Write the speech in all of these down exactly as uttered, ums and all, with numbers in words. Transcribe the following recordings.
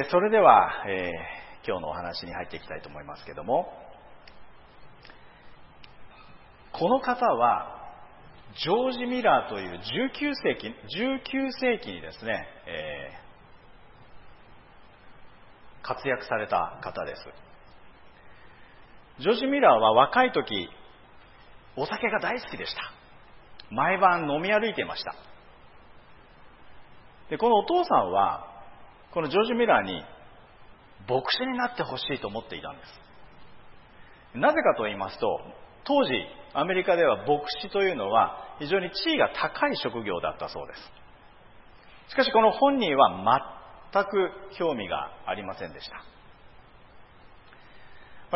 それでは、えー、今日のお話に入っていきたいと思いますけども、この方はジョージ・ミラーというじゅうきゅうせいき、じゅうきゅうせいきにですね、えー、活躍された方です。ジョージ・ミラーは若い時、お酒が大好きでした。毎晩飲み歩いていました。で、このお父さんはこのジョージ・ミラーに牧師になってほしいと思っていたんです。なぜかと言いますと、当時アメリカでは牧師というのは非常に地位が高い職業だったそうです。しかしこの本人は全く興味がありませんでした。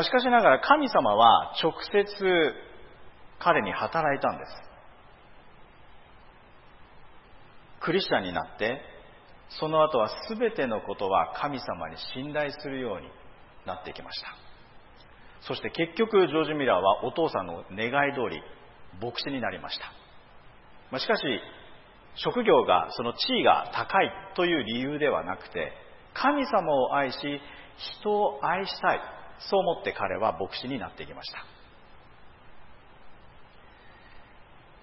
しかしながら神様は直接彼に働いたんです。クリスチャンになってその後は全てのことは神様に信頼するようになってきました。そして結局ジョージ・ミラーはお父さんの願い通り牧師になりました。しかし職業がその地位が高いという理由ではなくて、神様を愛し人を愛したい、そう思って彼は牧師になっていきました。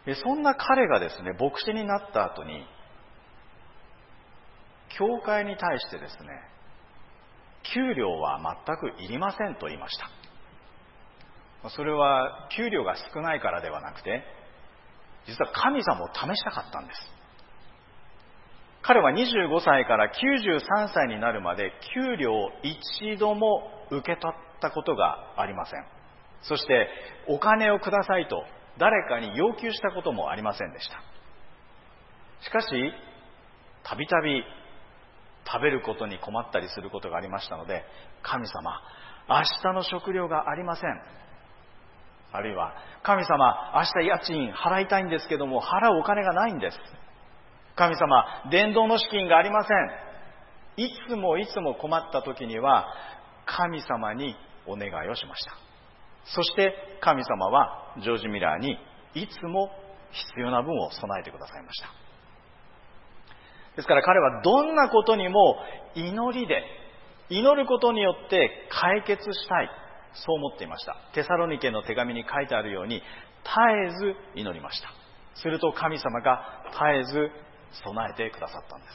そんな彼がですね、牧師になった後に教会に対してですね、給料は全くいりませんと言いました。それは給料が少ないからではなくて、実は神様を試したかったんです。彼はにじゅうごさいからきゅうじゅうさんさいになるまで給料を一度も受け取ったことがありません。そしてお金をくださいと誰かに要求したこともありませんでした。しかし、たびたび食べることに困ったりすることがありましたので、神様、明日の食料がありません。あるいは、神様、明日家賃払いたいんですけども、払うお金がないんです。神様、伝道の資金がありません。いつもいつも困った時には、神様にお願いをしました。そして神様はジョージ・ミラーにいつも必要な分を備えてくださいました。ですから彼はどんなことにも祈りで、祈ることによって解決したい、そう思っていました。テサロニケの手紙に書いてあるように、絶えず祈りました。すると神様が絶えず備えてくださったんです。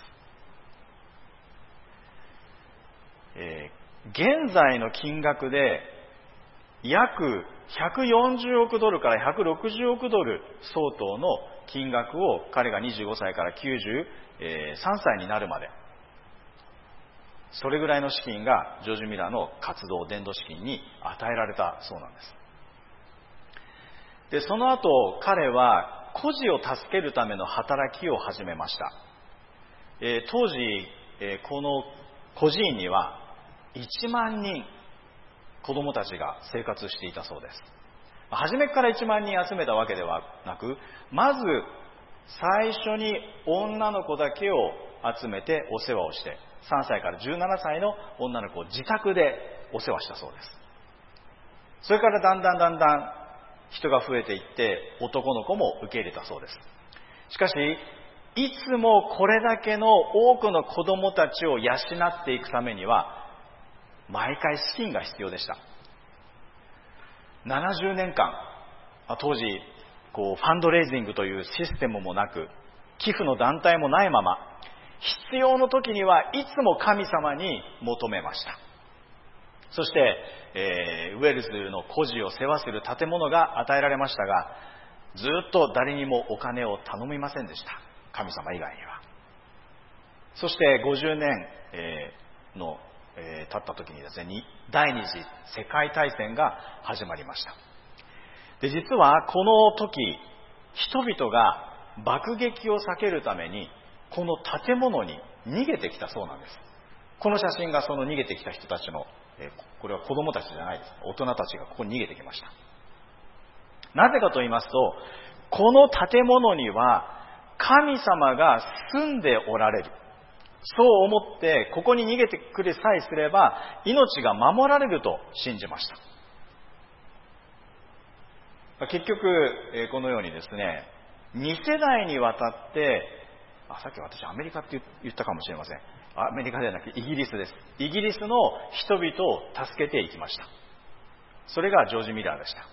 えー、現在の金額で約ひゃくよんじゅうおくドルからひゃくろくじゅうおくドル相当の金額を彼がにじゅうごさいからきゅうじゅうさんさいになるまで、それぐらいの資金がジョージ・ミラーの活動伝道資金に与えられたそうなんです。で、その後彼は孤児を助けるための働きを始めました。えー、当時、えー、この孤児院にはいちまんにん子供たちが生活していたそうです。初めからいちまんにん集めたわけではなく、まず最初に女の子だけを集めてお世話をして、さんさいからじゅうななさいの女の子を自宅でお世話したそうです。それからだんだんだんだん人が増えていって男の子も受け入れたそうです。しかしいつもこれだけの多くの子供たちを養っていくためには毎回資金が必要でした。ななじゅうねんかん、当時こうファンドレイジングというシステムもなく、寄付の団体もないまま、必要の時にはいつも神様に求めました。そして、えー、ウェルズの孤児を世話する建物が与えられましたが、ずっと誰にもお金を頼みませんでした。神様以外には。そしてごじゅうねん、えー、の、えー、経った時にですね、第二次世界大戦が始まりました。で、実はこの時、人々が爆撃を避けるためにこの建物に逃げてきたそうなんです。この写真がその逃げてきた人たちの、えー、これは子供たちじゃないです。大人たちがここに逃げてきました。なぜかと言いますと、この建物には神様が住んでおられる。そう思ってここに逃げてくるさえすれば命が守られると信じました。結局このようにですね、にせだいにわたって、あ、さっき私アメリカって言ったかもしれません。 アメリカではなくイギリスです。イギリスの人々を助けていきました。それがジョージ・ミラーでした。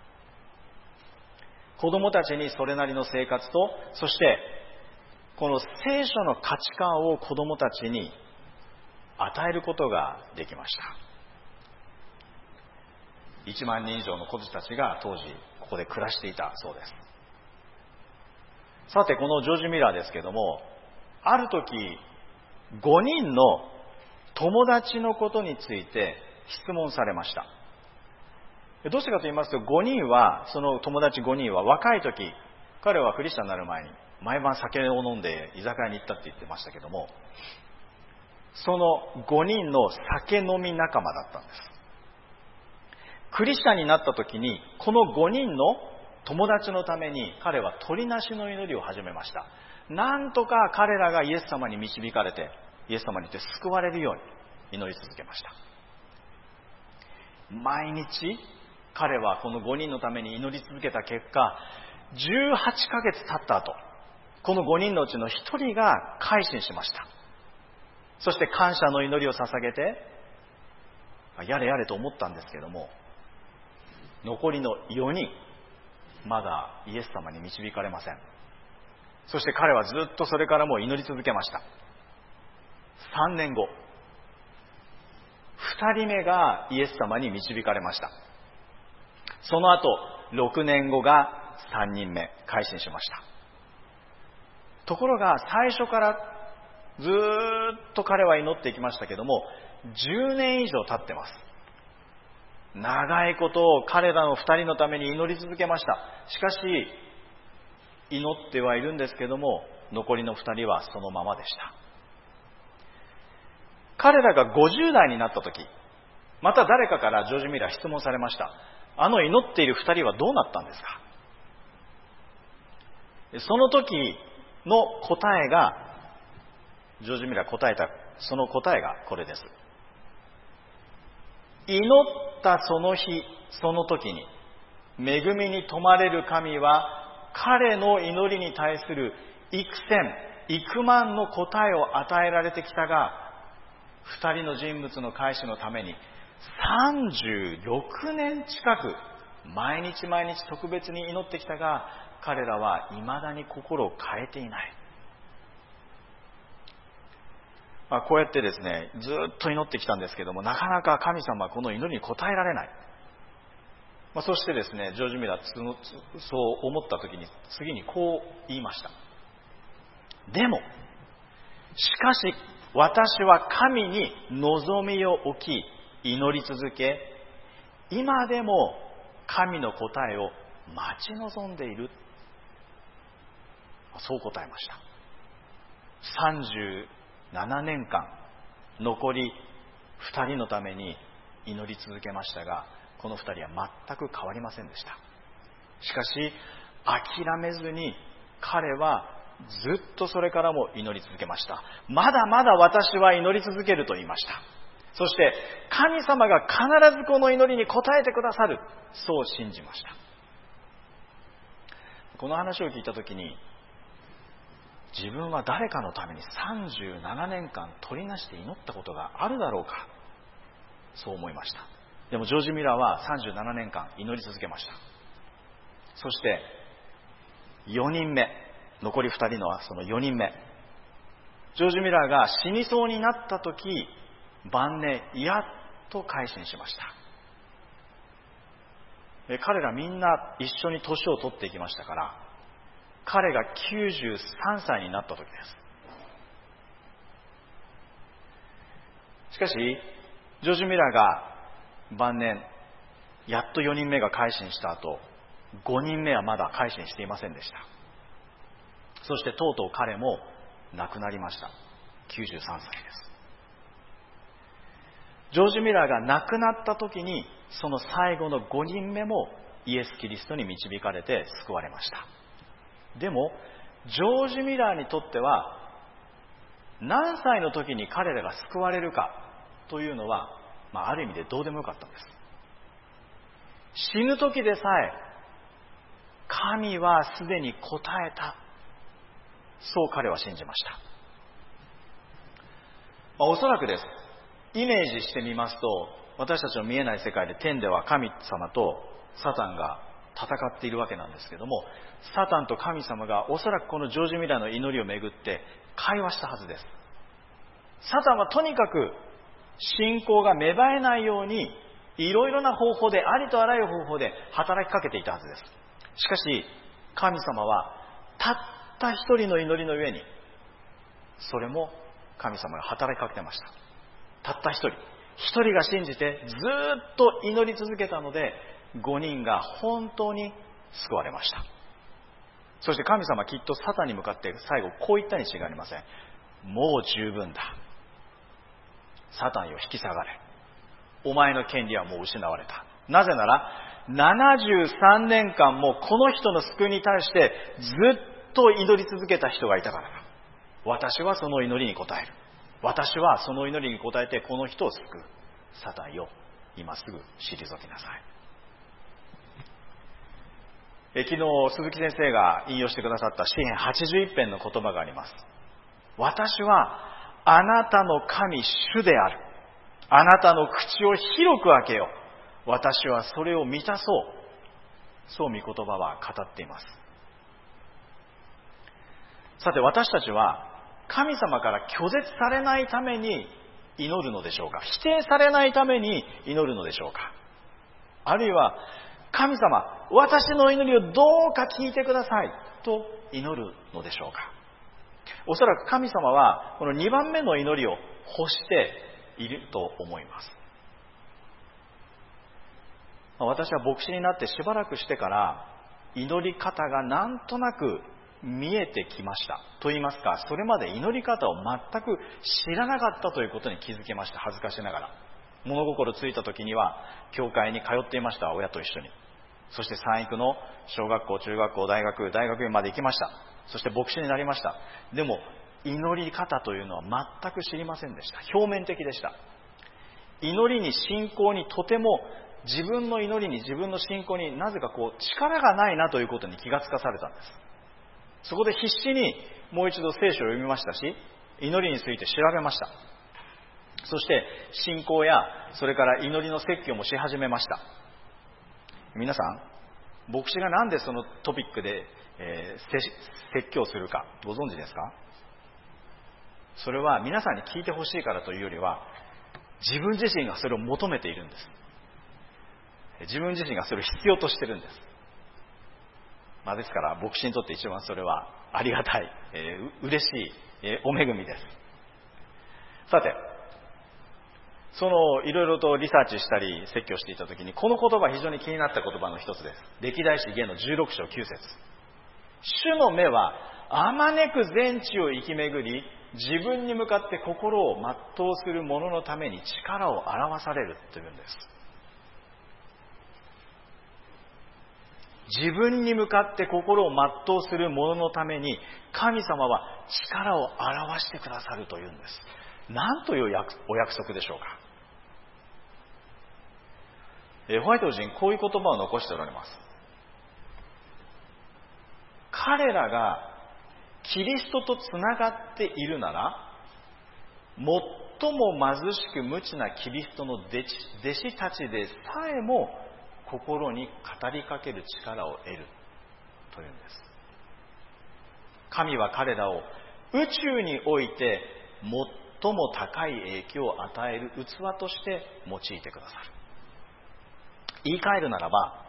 子供たちにそれなりの生活と、そしてこの聖書の価値観を子供たちに与えることができました。いちまんにん以上の孤児たちが当時ここで暮らしていたそうです。さて、このジョージ・ミラーですけども、ある時ごにんの友達のことについて質問されました。どうしてかと言いますと、ごにんは、その友達ごにんは若い時、彼はクリスチャンになる前に毎晩酒を飲んで居酒屋に行ったって言ってましたけども、そのごにんの酒飲み仲間だったんです。クリスチャンになった時に、このごにんの友達のために彼は鳥なしの祈りを始めました。なんとか彼らがイエス様に導かれて、イエス様によって救われるように祈り続けました。毎日彼はこのごにんのために祈り続けた結果、じゅうはちかげつ経った後、このごにんのうちのひとりが改心しました。そして感謝の祈りを捧げて、やれやれと思ったんですけども、残りのよにん、まだイエス様に導かれません。そして彼はずっとそれからも祈り続けました。さんねんご、ふたりめがイエス様に導かれました。その後、ろくねんごがさんにんめ、改心しました。ところが、最初からずっと彼は祈っていきましたけども、じゅうねん以上経ってます。長いことを彼らのふたりのために祈り続けました。しかし、祈ってはいるんですけども、残りのふたりはそのままでした。彼らがごじゅうだいになった時、また誰かからジョージ・ミラー質問されました。あの祈っているふたりはどうなったんですか？その時の答えが、ジョージ・ミラー答えた、その答えがこれです。祈ったその日、その時に、恵みに富まれる神は、彼の祈りに対する幾千、幾万の答えを与えられてきたが、二人の人物の改心のために、さんじゅうろくねん近く、毎日毎日特別に祈ってきたが、彼らは未だに心を変えていない。まあ、こうやってですね、ずっと祈ってきたんですけども、なかなか神様はこの祈りに応えられない。まあ、そしてですね、ジョージ・ミラーはそう思った時に次にこう言いました。でも、しかし私は神に望みを置き祈り続け、今でも神の答えを待ち望んでいる。そう答えました。さんじゅうななねんかん残りふたりのために祈り続けましたが、このふたりは全く変わりませんでした。しかし諦めずに彼はずっとそれからも祈り続けました。まだまだ私は祈り続けると言いました。そして神様が必ずこの祈りに応えてくださる、そう信じました。この話を聞いたときに、自分は誰かのためにさんじゅうななねんかん取りなして祈ったことがあるだろうか、そう思いました。でもジョージ・ミラーはさんじゅうななねんかん祈り続けました。そしてよにんめ、残りふたりのそのよにんめ、ジョージ・ミラーが死にそうになったとき、晩年やっと改心しました。彼らみんな一緒に年を取っていきましたから、彼がきゅうじゅうさんさいになった時です。しかしジョージ・ミラーが晩年やっとよにんめが改心した後、ごにんめはまだ改心していませんでした。そしてとうとう彼も亡くなりました。きゅうじゅうさんさいです。ジョージ・ミラーが亡くなった時に、その最後のごにんめもイエス・キリストに導かれて救われました。でもジョージ・ミラーにとっては、何歳の時に彼らが救われるかというのは、まあ、ある意味でどうでもよかったんです。死ぬ時でさえ神はすでに答えた、そう彼は信じました。 まあ、おそらくです。イメージしてみますと、私たちの見えない世界で天では神様とサタンが戦っているわけなんですけども、サタンと神様がおそらくこのジョージ・ミラーの祈りをめぐって会話したはずです。サタンはとにかく信仰が芽生えないようにいろいろな方法で、ありとあらゆる方法で働きかけていたはずです。しかし神様はたった一人の祈りの上に、それも神様が働きかけてました。たった一人一人が信じてずっと祈り続けたので、ごにんが本当に救われました。そして神様はきっとサタンに向かって最後こう言ったに違いありません。もう十分だ。サタンよ引き下がれ。お前の権利はもう失われた。なぜならななじゅうさんねんかんもこの人の救いに対してずっと祈り続けた人がいたからだ。私はその祈りに応える。私はその祈りに応えてこの人を救う。サタンよ、今すぐ退きなさい。え昨日鈴木先生が引用してくださった詩編はちじゅういっぺんの言葉があります。私はあなたの神主である。あなたの口を広く開けよ。私はそれを満たそう。そう御言葉は語っています。さて私たちは神様から拒絶されないために祈るのでしょうか、否定されないために祈るのでしょうか、あるいは神様私の祈りをどうか聞いてくださいと祈るのでしょうか。おそらく神様はこのにばんめの祈りを欲していると思います。私は牧師になってしばらくしてから祈り方がなんとなく見えてきましたと言いますか、それまで祈り方を全く知らなかったということに気づけました。恥ずかしながら。物心ついた時には教会に通っていました。親と一緒に。そして産育の小学校、中学校、大学、大学院まで行きました。そして牧師になりました。でも祈り方というのは全く知りませんでした。表面的でした。祈りに信仰にとても自分の祈りに自分の信仰になぜかこう力がないなということに気がつかされたんです。そこで必死にもう一度聖書を読みましたし、祈りについて調べました。そして信仰やそれから祈りの説教もし始めました。皆さん、牧師がなんでそのトピックで、えー、説教するかご存知ですか？それは皆さんに聞いてほしいからというよりは、自分自身がそれを求めているんです。自分自身がそれを必要としているんです。まあ、ですから牧師にとって一番それはありがたい、えー、嬉しい、えー、お恵みです。さて、そのいろいろとリサーチしたり説教していたときに、この言葉非常に気になった言葉の一つです。歴代史下のじゅうろくしょうきゅうせつ。主の目はあまねく全地を行き巡り、自分に向かって心を全うする者のために力を表されるというんです。自分に向かって心を全うする者のために神様は力を表してくださるというんです。何というお約束でしょうか。ホワイト人こういう言葉を残しておられます。彼らがキリストとつながっているなら、最も貧しく無知なキリストの弟子、弟子たちでさえも心に語りかける力を得るというんです。神は彼らを宇宙において最も高い影響を与える器として用いてくださる。言い換えるならば、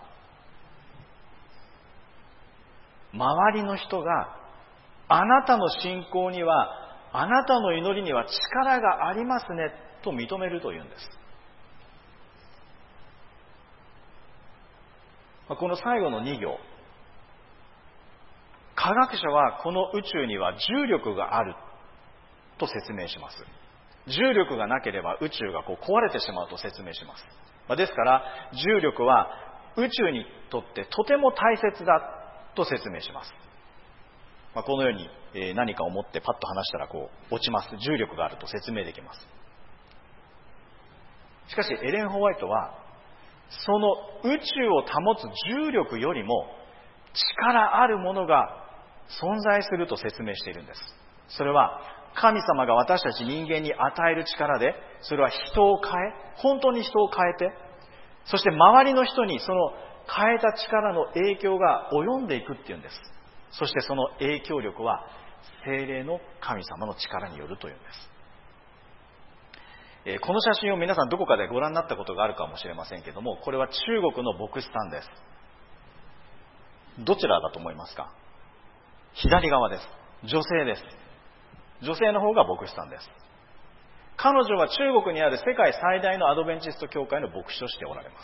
周りの人があなたの信仰には、あなたの祈りには力がありますねと認めるというんです。この最後のに行、科学者はこの宇宙には重力があると説明します。重力がなければ宇宙がこう壊れてしまうと説明します。ですから重力は宇宙にとってとても大切だと説明します。このように何かを持ってパッと離したらこう落ちます。重力があると説明できます。しかしエレン・ホワイトはその宇宙を保つ重力よりも力あるものが存在すると説明しているんです。それは神様が私たち人間に与える力で、それは人を変え、本当に人を変えて、そして周りの人にその変えた力の影響が及んでいくっていうんです。そしてその影響力は聖霊の神様の力によるというんです。この写真を皆さんどこかでご覧になったことがあるかもしれませんけども、これは中国の牧師さんです。どちらだと思いますか？左側です。女性です。女性の方が牧師さんです。彼女は中国にある世界最大のアドベンチスト教会の牧師をしておられます。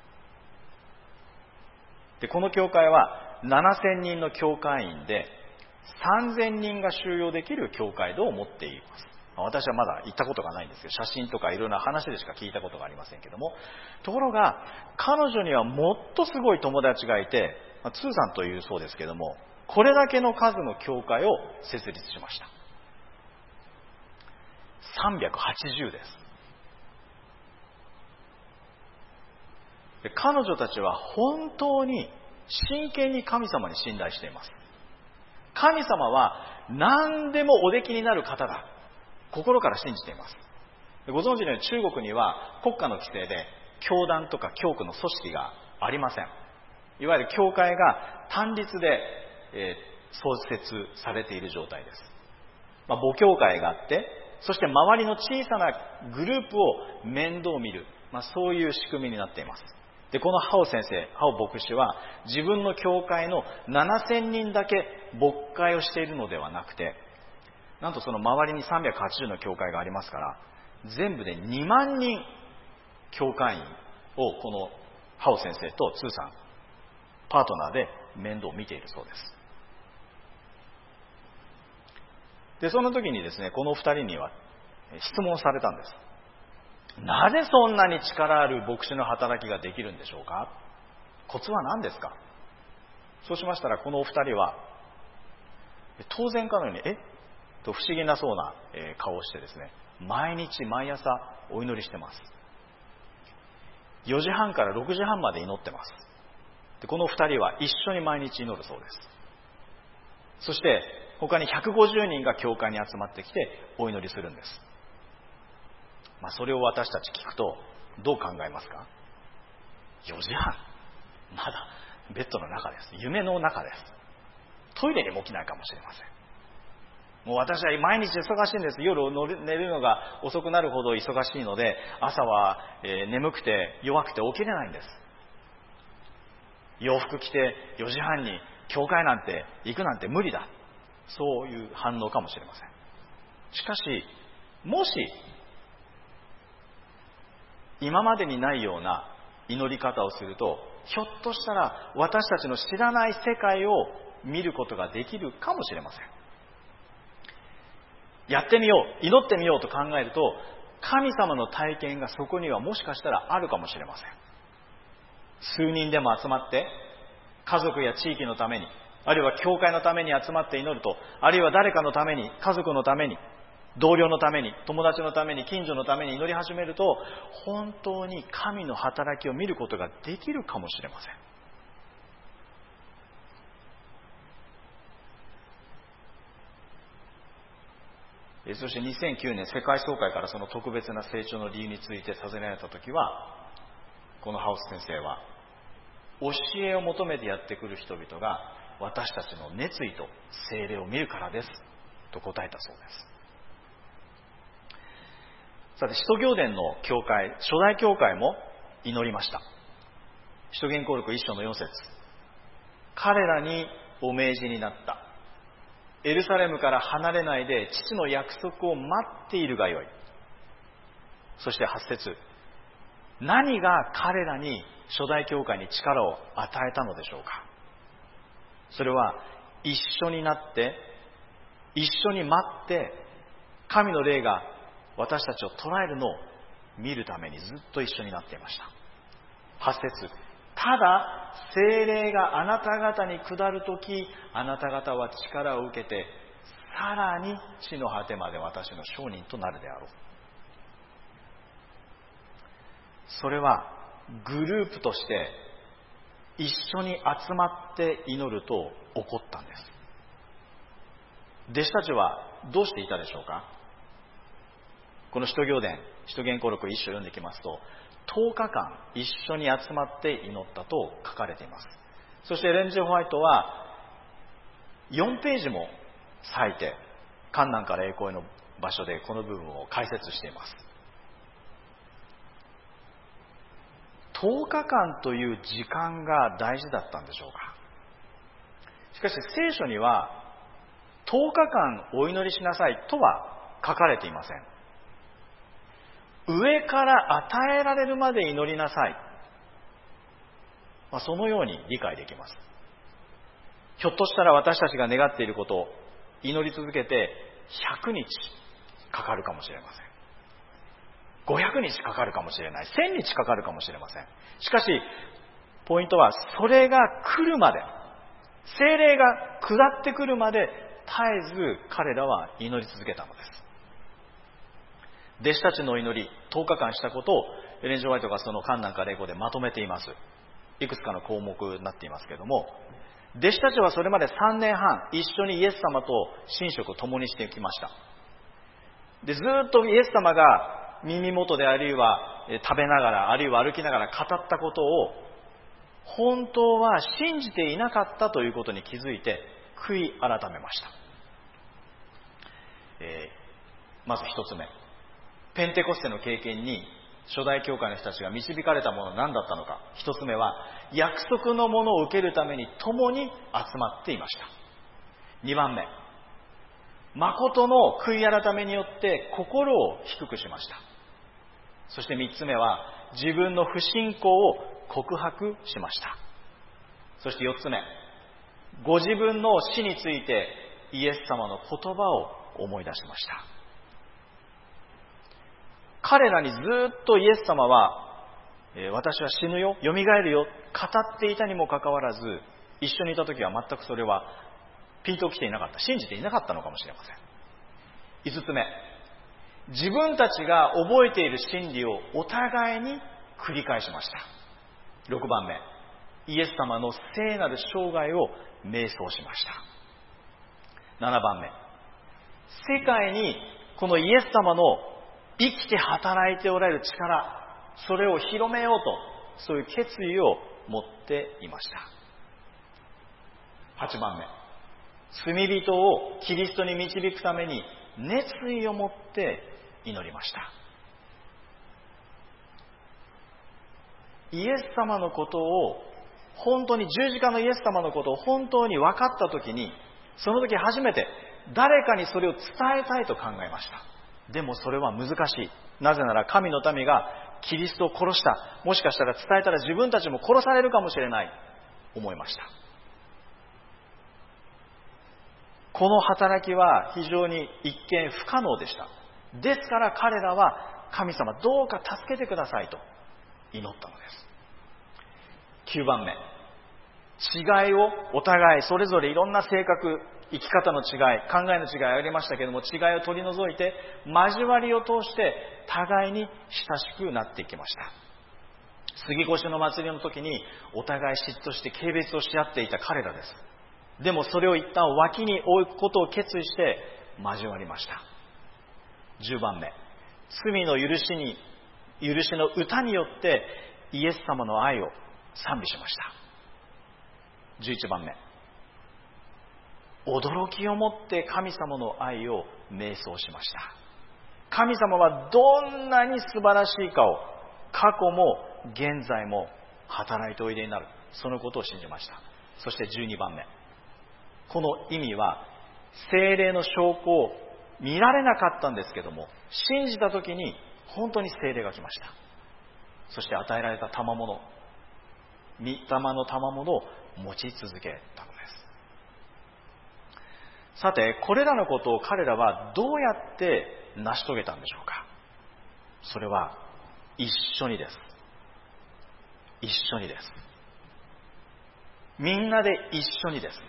で、この教会はななせんにんの教会員でさんぜんにんが収容できる教会堂を持っています。私はまだ行ったことがないんですけど、写真とかいろんな話でしか聞いたことがありませんけども、ところが彼女にはもっとすごい友達がいて、ツーさんというそうですけども、これだけの数の教会を設立しました。さんびゃくはちじゅうです。で、彼女たちは本当に真剣に神様に信頼しています。神様は何でもおできになる方だ、心から信じています。ご存知のように中国には国家の規制で教団とか教区の組織がありません。いわゆる教会が単立で、えー、創設されている状態です。まあ、母教会があって、そして周りの小さなグループを面倒見る、まあ、そういう仕組みになっています。で、このハオ先生、ハオ牧師は自分の教会のななせんにんだけ牧会をしているのではなくて、なんとその周りにさんびゃくはちじゅうの教会がありますから、全部でにまんにん教会員をこのハオ先生とツーさん、パートナーで面倒を見ているそうです。で、その時にですね、このふたりには質問されたんです。なぜそんなに力ある牧師の働きができるんでしょうか？コツは何ですか？そうしましたら、このお二人は当然かのように、えと不思議なそうな顔をしてですね、毎日毎朝お祈りしてます。よじはんからろくじはんまで祈ってます。で、このふたりは一緒に毎日祈るそうです。そして他にひゃくごじゅうにんが教会に集まってきてお祈りするんです。まあ、それを私たち聞くとどう考えますか？よじはん、まだベッドの中です。夢の中です。トイレにも起きないかもしれません。もう私は毎日忙しいんです。夜寝るのが遅くなるほど忙しいので、朝は、えー、眠くて弱くて起きれないんです。洋服着てよじはんに教会なんて行くなんて無理だ、そういう反応かもしれません。しかし、もし今までにないような祈り方をすると、ひょっとしたら私たちの知らない世界を見ることができるかもしれません。やってみよう、祈ってみようと考えると、神様の体験がそこにはもしかしたらあるかもしれません。数人でも集まって家族や地域のために、あるいは教会のために集まって祈ると、あるいは誰かのために、家族のために、同僚のために、友達のために、近所のために祈り始めると、本当に神の働きを見ることができるかもしれません。そしてにせんきゅうねん世界総会からその特別な成長の理由について尋ねられたときは、このハウス先生は、教えを求めてやってくる人々が私たちの熱意と聖霊を見るからですと答えたそうです。さて、使徒行伝の教会、初代教会も祈りました。使徒言行録一章のよん節、彼らにお命じになった。エルサレムから離れないで父の約束を待っているがよい。そしてはち節、何が彼らに初代教会に力を与えたのでしょうか。それは一緒になって一緒に待って神の霊が私たちを捉えるのを見るためにずっと一緒になっていました。はち節、ただ聖霊があなた方に下るとき、あなた方は力を受けてさらに地の果てまで私の証人となるであろう。それはグループとして一緒に集まって祈ると起こったんです。弟子たちはどうしていたでしょうか。この使徒行伝、使徒言行録一章読んでいきますと、とおかかん一緒に集まって祈ったと書かれています。そしてエレン・ジェ・ホワイトはよんページも割いて、観難から栄光への場所でこの部分を解説しています。とおかかんという時間が大事だったんでしょうか。しかし聖書にはとおかかんお祈りしなさいとは書かれていません。上から与えられるまで祈りなさい、まあ、そのように理解できます。ひょっとしたら私たちが願っていることを祈り続けてひゃくにちかかるかもしれません。ごひゃくにちかかるかもしれない。せんにちかかるかもしれません。しかしポイントは、それが来るまで、聖霊が下ってくるまで絶えず彼らは祈り続けたのです。弟子たちの祈り、とおかかんしたことをエレン・ジェ・ホワイトがその観難から栄光でまとめています。いくつかの項目になっていますけれども、弟子たちはそれまでさんねんはん一緒にイエス様と寝食を共にしてきました。で、ずっとイエス様が耳元であるいは食べながらあるいは歩きながら語ったことを本当は信じていなかったということに気づいて悔い改めました。えー、まず一つ目、ペンテコステの経験に初代教会の人たちが導かれたものは何だったのか。一つ目は、約束のものを受けるために共に集まっていました。二番目、誠の悔い改めによって心を低くしました。そして三つ目は、自分の不信仰を告白しました。そして四つ目、ご自分の死についてイエス様の言葉を思い出しました。彼らにずっとイエス様は、えー、私は死ぬよ、蘇るよ、語っていたにもかかわらず、一緒にいた時は全くそれはピンときていなかった、信じていなかったのかもしれません。五つ目、自分たちが覚えている真理をお互いに繰り返しました。六番目、イエス様の聖なる生涯を瞑想しました。七番目、世界にこのイエス様の生きて働いておられる力、それを広めようと、そういう決意を持っていました。はちばんめ、罪人をキリストに導くために熱意を持って祈りました。イエス様のことを本当に、十字架のイエス様のことを本当に分かったときに、その時初めて誰かにそれを伝えたいと考えました。でもそれは難しい。なぜなら神の民がキリストを殺した。もしかしたら伝えたら自分たちも殺されるかもしれない。思いました。この働きは非常に一見不可能でした。ですから彼らは神様どうか助けてくださいと祈ったのです。きゅうばんめ、違いをお互いそれぞれいろんな性格、生き方の違い、考えの違いありましたけれども、違いを取り除いて交わりを通して互いに親しくなっていきました。杉越の祭りの時にお互い嫉妬して軽蔑をし合っていた彼らです。でもそれを一旦脇に置くことを決意して交わりました。じゅうばんめ、罪の許しに許しの歌によってイエス様の愛を賛美しました。じゅういちばんめ、驚きをもって神様の愛を瞑想しました。神様はどんなに素晴らしいかを過去も現在も働いておいでになる、そのことを信じました。そしてじゅうにばんめ、この意味は聖霊の証拠を見られなかったんですけども、信じた時に本当に聖霊が来ました。そして与えられた賜物、御霊の賜物を持ち続けたのです。さて、これらのことを彼らはどうやって成し遂げたんでしょうか。それは一緒にです。一緒にです。みんなで一緒にです。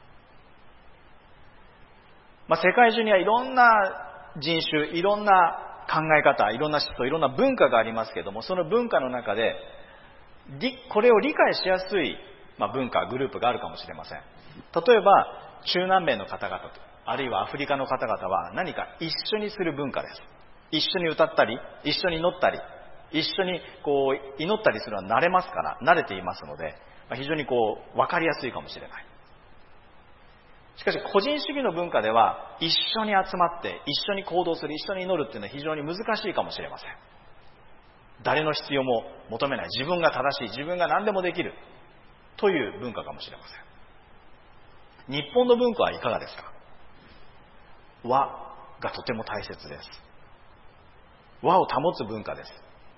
まあ、世界中にはいろんな人種、いろんな考え方、いろんな思想、いろんな文化がありますけれども、その文化の中でこれを理解しやすい、まあ、文化、グループがあるかもしれません。例えば中南米の方々、 あるいはアフリカの方々は何か一緒にする文化です。一緒に歌ったり、一緒に祈ったり、一緒にこう祈ったりするのは慣れますから、慣れていますので、非常にこう分かりやすいかもしれない。しかし個人主義の文化では一緒に集まって一緒に行動する、一緒に祈るっていうのは非常に難しいかもしれません。誰の必要も求めない、自分が正しい、自分が何でもできるという文化かもしれません。日本の文化はいかがですか？和がとても大切です。和を保つ文化です。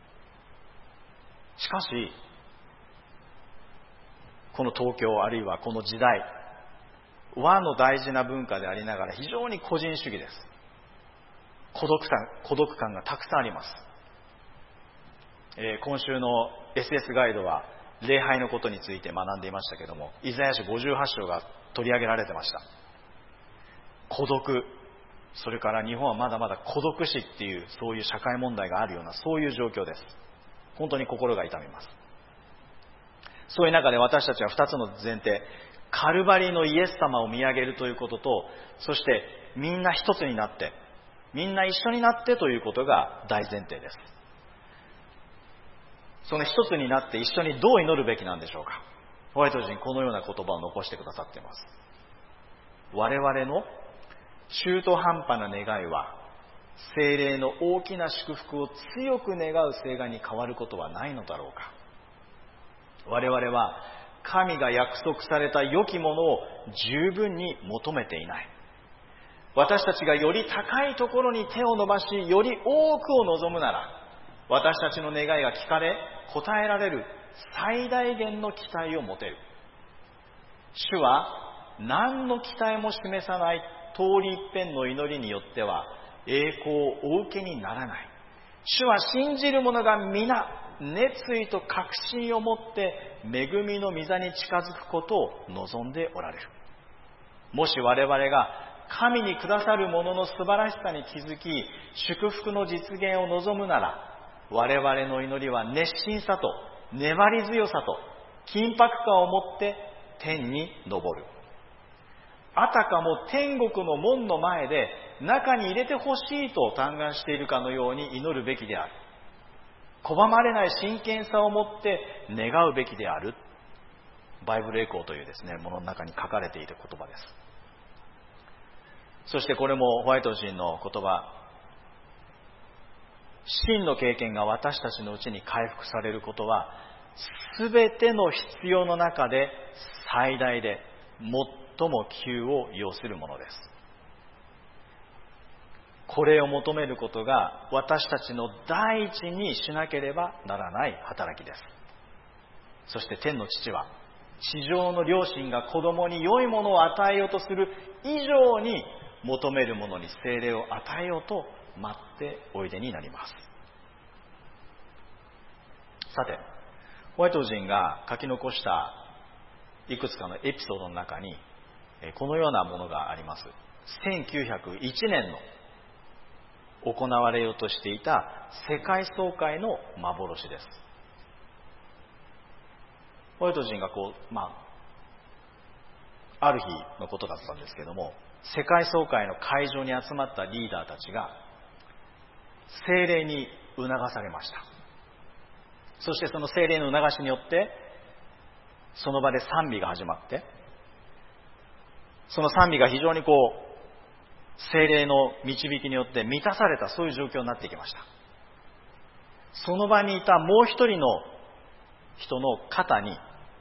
しかしこの東京あるいはこの時代、和の大事な文化でありながら非常に個人主義です。孤独感、孤独感がたくさんあります。えー、今週の エスエス ガイドは礼拝のことについて学んでいましたけども、イザヤ書ごじゅうはち章が取り上げられてました。孤独、それから日本はまだまだ孤独死っていうそういう社会問題があるようなそういう状況です。本当に心が痛みます。そういう中で私たちはふたつの前提、カルバリのイエス様を見上げるということと、そしてみんな一つになって、みんな一緒になってということが大前提です。その一つになって一緒にどう祈るべきなんでしょうか。ホワイト人このような言葉を残してくださっています。我々の中途半端な願いは聖霊の大きな祝福を強く願う聖願に変わることはないのだろうか。我々は神が約束された良きものを十分に求めていない。私たちがより高いところに手を伸ばし、より多くを望むなら、私たちの願いが聞かれ、応えられる最大限の期待を持てる。主は何の期待も示さない通り一遍の祈りによっては栄光をお受けにならない。主は信じる者が皆熱意と確信を持って恵みの御座に近づくことを望んでおられる。もし我々が神にくださるものの素晴らしさに気づき、祝福の実現を望むなら、我々の祈りは熱心さと粘り強さと緊迫感を持って天に昇る。あたかも天国の門の前で中に入れてほしいと嘆願しているかのように祈るべきである。拒まれない真剣さを持って願うべきである。バイブルエコーというですね、ものの中に書かれている言葉です。そしてこれもホワイト人の言葉、真の経験が私たちのうちに回復されることは、すべての必要の中で最大で最も急を要するものです。これを求めることが私たちの第一にしなければならない働きです。そして天の父は、地上の両親が子供に良いものを与えようとする以上に求めるものに聖霊を与えようと待っておいでになります。さて、ホワイト人が書き残したいくつかのエピソードの中にこのようなものがあります。せんきゅうひゃくいちねんの行われようとしていた世界総会の幻です。ホワイト人がこう、まあ、ある日のことだったんですけども、世界総会の会場に集まったリーダーたちが聖霊に促されました。そしてその聖霊の促しによってその場で賛美が始まって、その賛美が非常にこう聖霊の導きによって満たされた、そういう状況になってきました。その場にいたもう一人の人の肩に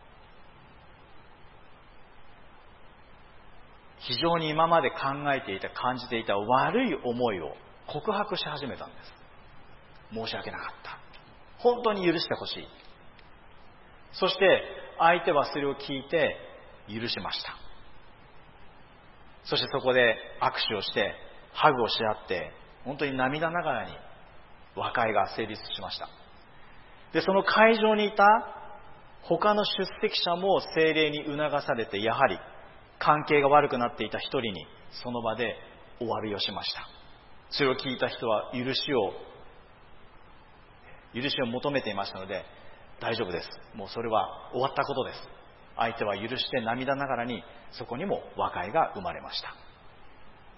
非常に今まで考えていた、感じていた悪い思いを告白し始めたんです。申し訳なかった。本当に許してほしい。そして相手はそれを聞いて許しました。そしてそこで握手をしてハグをし合って、本当に涙ながらに和解が成立しました。で、その会場にいた他の出席者も聖霊に促されて、やはり関係が悪くなっていた一人にその場でお詫びをしました。それを聞いた人は許しを許しを求めていましたので、大丈夫です、もうそれは終わったことです。相手は許して涙ながらにそこにも和解が生まれました。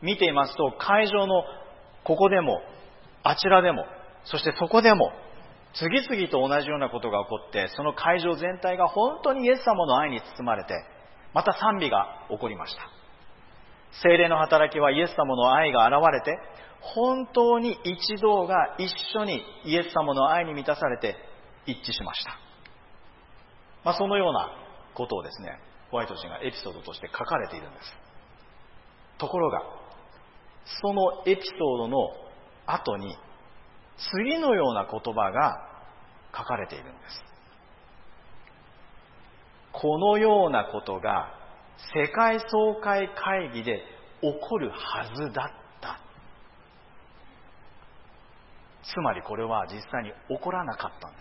見ていますと、会場のここでもあちらでも、そしてそこでも次々と同じようなことが起こって、その会場全体が本当にイエス様の愛に包まれて、また賛美が起こりました。聖霊の働きはイエス様の愛が現れて、本当に一同が一緒にイエス様の愛に満たされて一致しました。まあ、そのようなことをですね、ホワイト人がエピソードとして書かれているんです。ところが、そのエピソードの後に次のような言葉が書かれているんです。このようなことが世界総会会議で起こるはずだった。つまりこれは実際に起こらなかったんです。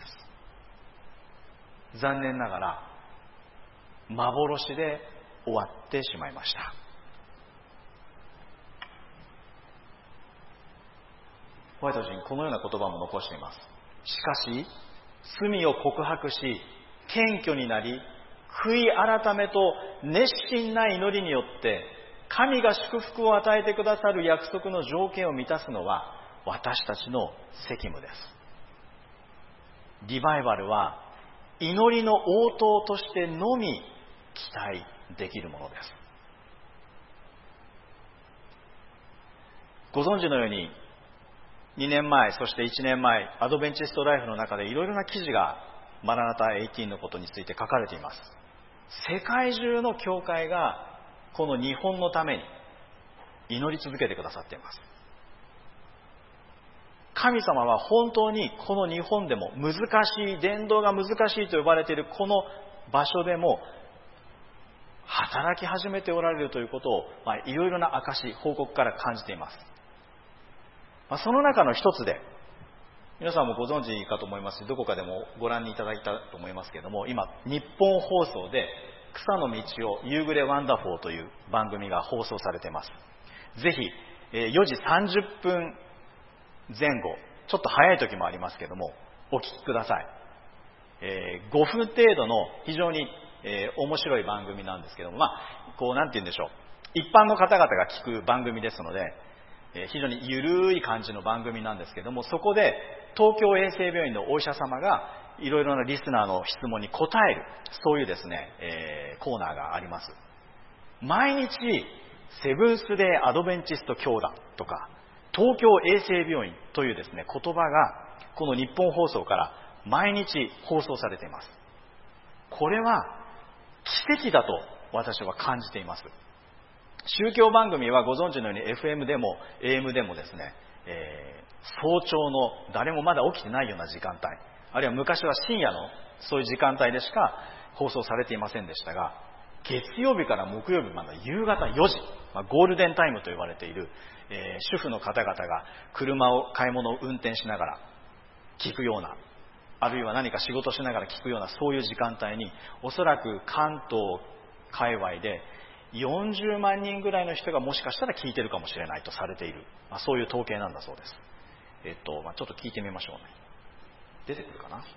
残念ながら幻で終わってしまいました。ホワイト人、このような言葉も残しています。しかし、罪を告白し、謙虚になり、悔い改めと熱心な祈りによって、神が祝福を与えてくださる約束の条件を満たすのは、私たちの責務です。リバイバルは、祈りの応答としてのみ期待できるものです。ご存知のように、にねんまえ、そしていちねんまえ、アドベンチストライフの中でいろいろな記事がマラナタじゅうはちのことについて書かれています。世界中の教会がこの日本のために祈り続けてくださっています。神様は本当にこの日本でも難しい、伝道が難しいと呼ばれているこの場所でも働き始めておられるということを、まあ、いろいろな証、報告から感じています。まあ、その中の一つで、皆さんもご存知かと思いますし、どこかでもご覧いただいたと思いますけれども、今、日本放送で草の道を夕暮れワンダフォーという番組が放送されています。ぜひ、よじさんじゅっぷんぜん後、ちょっと早い時もありますけれども、お聞きください。えー、ごふん程度の非常に、えー、面白い番組なんですけども、まあ、こう、なんて言うんでしょう。一般の方々が聞く番組ですので、非常にゆるい感じの番組なんですけども、そこで東京衛生病院のお医者様がいろいろなリスナーの質問に答える、そういうですね、えー、コーナーがあります。毎日セブンスデーアドベンチスト教団とか東京衛生病院というですね、言葉がこの日本放送から毎日放送されています。これは奇跡だと私は感じています。宗教番組はご存知のように エフエム でも エーエム でもですね、えー、早朝の誰もまだ起きてないような時間帯、あるいは昔は深夜のそういう時間帯でしか放送されていませんでしたが、月曜日から木曜日まで夕方よじ、まあ、ゴールデンタイムと言われている、えー、主婦の方々が車を買い物を運転しながら聞くような、あるいは何か仕事しながら聞くようなそういう時間帯に、おそらく関東界隈でよんじゅうまんにんぐらいの人がもしかしたら聞いてるかもしれないとされている、まあ、そういう統計なんだそうです。えっと、まあ、ちょっと聞いてみましょうね。出てくるかな。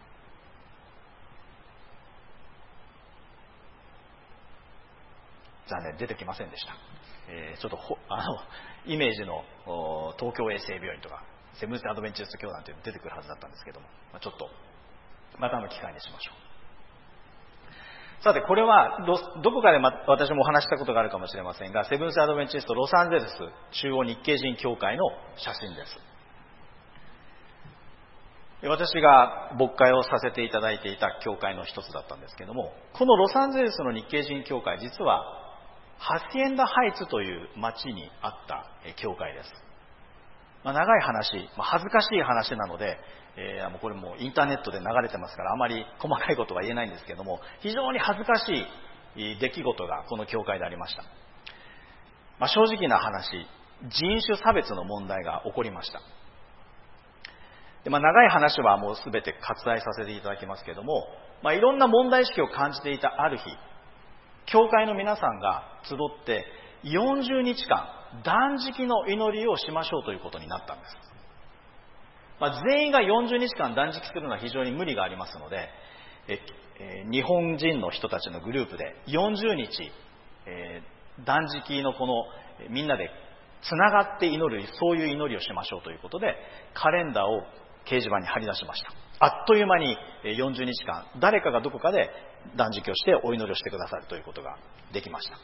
残念、出てきませんでした。えー、ちょっとほあのイメージの東京衛生病院とかセブンス・アドベンチスト教団というの出てくるはずだったんですけども、まあ、ちょっとまたの機会にしましょう。さて、これは ど, どこかで、ま、私もお話したことがあるかもしれませんが、セブンス・アドベンチストロサンゼルス中央日系人教会の写真です。私が牧会をさせていただいていた教会の一つだったんですけども、このロサンゼルスの日系人教会、実はハシエンダハイツという町にあった教会です。まあ、長い話、まあ、恥ずかしい話なので、えー、もうこれもインターネットで流れてますからあまり細かいことは言えないんですけども、非常に恥ずかしい出来事がこの教会でありました。まあ、正直な話、人種差別の問題が起こりました。で、まあ、長い話はもうすべて割愛させていただきますけれども、まあ、いろんな問題意識を感じていたある日、教会の皆さんが集ってよんじゅうにちかん断食の祈りをしましょうということになったんです。まあ、全員がよんじゅうにちかん断食するのは非常に無理がありますので、ええ日本人の人たちのグループでよんじゅうにち、えー、断食のこのみんなでつながって祈る、そういう祈りをしましょうということで、カレンダーを掲示板に貼り出しました。あっという間によんじゅうにちかん、誰かがどこかで断食をしてお祈りをしてくださるということができました。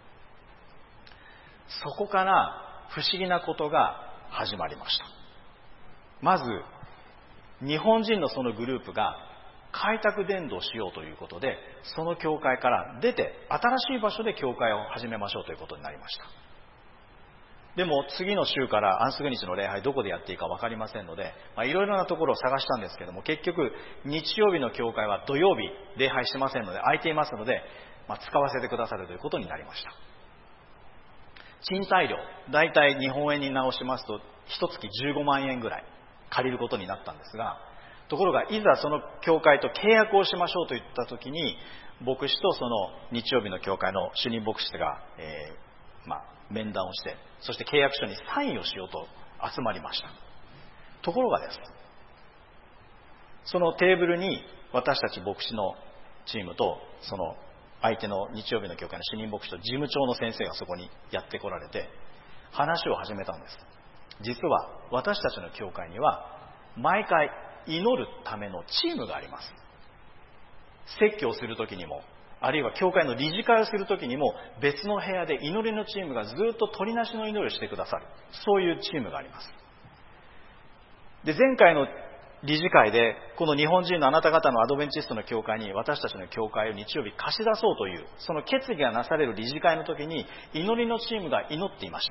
そこから不思議なことが始まりました。まず、日本人のそのグループが開拓伝道しようということで、その教会から出て新しい場所で教会を始めましょうということになりました。でも次の週から安息日の礼拝どこでやっていいか分かりませんので、まあ、いろいろなところを探したんですけども、結局日曜日の教会は土曜日礼拝しませんので、空いていますので、まあ、使わせてくださるということになりました。賃貸料、だいたい日本円に直しますとひとつきじゅうごまんえんぐらい借りることになったんですが、ところがいざその教会と契約をしましょうといったときに、牧師とその日曜日の教会の主任牧師が、えーまあ、面談をして、そして契約書にサインをしようと集まりました。ところがです、そのテーブルに私たち牧師のチームとその相手の日曜日の教会の主任牧師と事務長の先生がそこにやってこられて話を始めたんです。実は私たちの教会には毎回祈るためのチームがあります。説教するときにも、あるいは教会の理事会をするときにも、別の部屋で祈りのチームがずっと取りなしの祈りをしてくださる、そういうチームがあります。で、前回の理事会でこの日本人のあなた方のアドベンチストの教会に私たちの教会を日曜日貸し出そうというその決議がなされる理事会の時に、祈りのチームが祈っていました。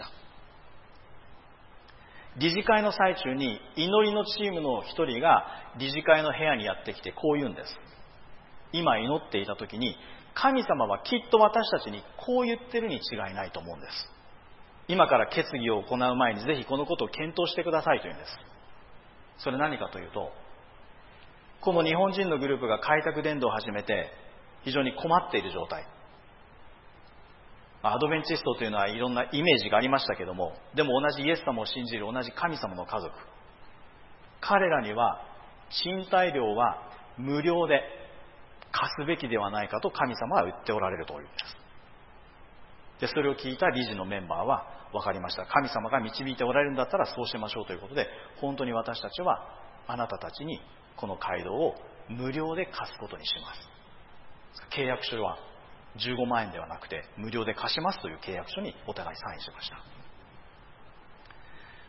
理事会の最中に祈りのチームの一人が理事会の部屋にやってきてこう言うんです。今祈っていた時に神様はきっと私たちにこう言ってるに違いないと思うんです。今から決議を行う前にぜひこのことを検討してくださいと言うんです。それ何かというと、この日本人のグループが開拓伝道を始めて非常に困っている状態。アドベンチストというのはいろんなイメージがありましたけども、でも同じイエス様を信じる同じ神様の家族、彼らには賃貸料は無料で貸すべきではないかと神様は言っておられるというんです。でそれを聞いた理事のメンバーは分かりました。神様が導いておられるんだったらそうしましょうということで、本当に私たちはあなたたちにこの街道を無料で貸すことにします。契約書はじゅうごまんえんではなくて無料で貸しますという契約書にお互いサインしました。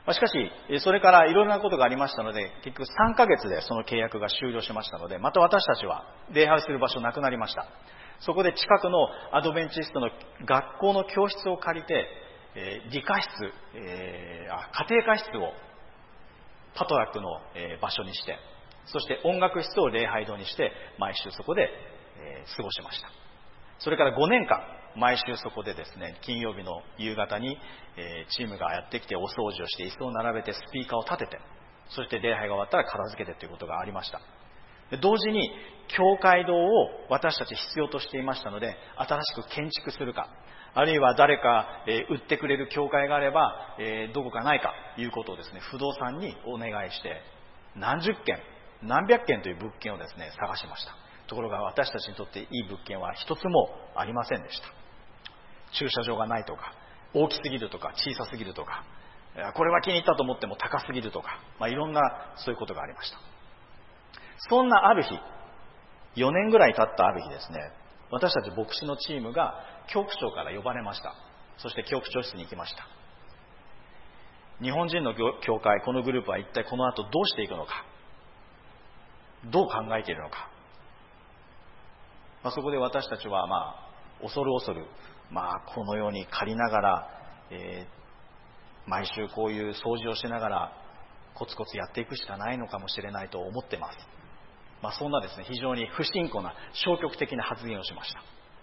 しかしそれからいろいろなことがありましたので、結局さんかげつでその契約が終了しましたので、また私たちは礼拝する場所なくなりました。そこで近くのアドベンチストの学校の教室を借りて、えー、理科室、えー、あ家庭科室をパトラックの、えー、場所にして、そして音楽室を礼拝堂にして毎週そこで、えー、過ごしました。それからごねんかん毎週そこでですね、金曜日の夕方に、えー、チームがやってきてお掃除をして椅子を並べてスピーカーを立てて、そして礼拝が終わったら片付けてということがありました。で同時に教会堂を私たち必要としていましたので、新しく建築するか、あるいは誰か、えー、売ってくれる教会があれば、えー、どこかないかということをですね、不動産にお願いして何十件何百件という物件をですね探しました。ところが私たちにとっていい物件は一つもありませんでした。駐車場がないとか、大きすぎるとか、小さすぎるとか、これは気に入ったと思っても高すぎるとか、まあ、いろんなそういうことがありました。そんなある日、よねんぐらい経ったある日ですね、私たち牧師のチームが教区長から呼ばれました。そして教区長室に行きました。日本人の教会、このグループは一体この後どうしていくのか、どう考えているのか、まあ、そこで私たちはまあ恐る恐る、まあ、このように借りながら、えー、毎週こういう掃除をしながらコツコツやっていくしかないのかもしれないと思っています。まあ、そんなですね、非常に不信仰な消極的な発言をしました。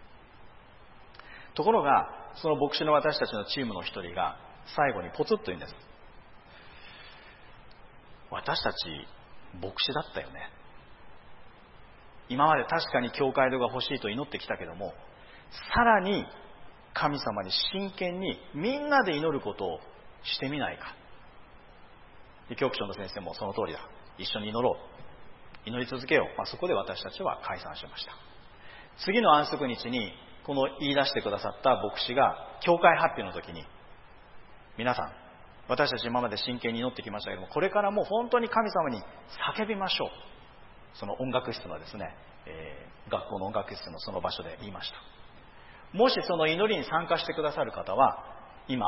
ところがその牧師の私たちのチームの一人が最後にポツッと言うんです。私たち牧師だったよね。今まで確かに教会堂が欲しいと祈ってきたけども、さらに神様に真剣にみんなで祈ることをしてみないか。で教区長の先生もその通りだ、一緒に祈ろう、祈り続けよう、まあ、そこで私たちは解散しました。次の安息日にこの言い出してくださった牧師が教会発表の時に、 皆さん、私たち今まで真剣に祈ってきましたけども、これからもう本当に神様に叫びましょう。その音楽室のですね、えー、学校の音楽室のその場所で言いました。もしその祈りに参加してくださる方は、今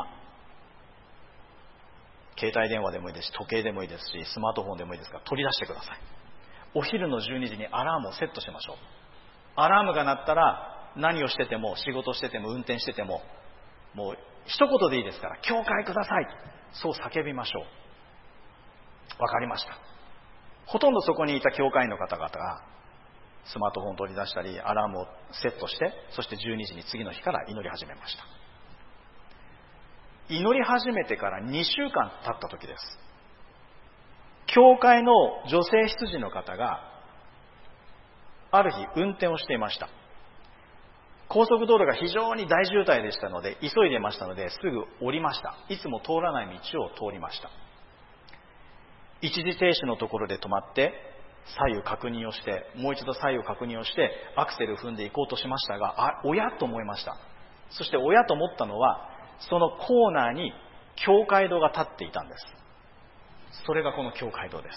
携帯電話でもいいですし、時計でもいいですし、スマートフォンでもいいですから取り出してください。お昼のじゅうにじにアラームをセットしましょう。アラームが鳴ったら、何をしてても、仕事してても、運転してても、もう一言でいいですから、教会ください、そう叫びましょう。わかりました。ほとんどそこにいた教会員の方々がスマートフォンを取り出したり、アラームをセットして、そしてじゅうにじに次の日から祈り始めました。祈り始めてからにしゅうかん経った時です。教会の女性羊の方がある日運転をしていました。高速道路が非常に大渋滞でしたので、急いでましたので、すぐ降りました。いつも通らない道を通りました。一時停止のところで止まって左右確認をして、もう一度左右確認をしてアクセルを踏んでいこうとしましたが、あ、おやと思いました。そしておやと思ったのは、そのコーナーに教会堂が立っていたんです。それがこの教会堂です。